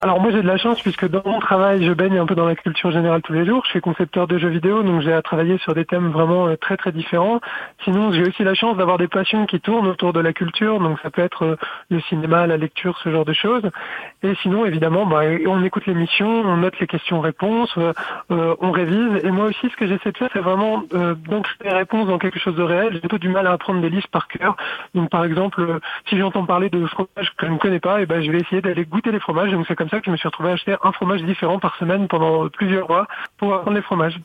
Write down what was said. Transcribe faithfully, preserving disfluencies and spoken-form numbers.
Alors moi j'ai de la chance puisque dans mon travail je baigne un peu dans la culture générale tous les jours. Je suis concepteur de jeux vidéo donc j'ai à travailler sur des thèmes vraiment euh, très très différents. Sinon j'ai aussi la chance d'avoir des passions qui tournent autour de la culture, donc ça peut être euh, le cinéma, la lecture, ce genre de choses. Et sinon évidemment bah, on écoute l'émission, on note les questions-réponses, euh, euh, on révise. Et moi aussi ce que j'essaie de faire c'est vraiment euh, d'ancrer les réponses dans quelque chose de réel. J'ai plutôt du mal à apprendre des listes par cœur. Donc par exemple euh, si j'entends parler de fromage que je ne connais pas, et ben je vais essayer d'aller goûter les fromages. Donc c'est comme ça que je me suis retrouvé à acheter un fromage différent par semaine pendant plusieurs mois pour apprendre les fromages.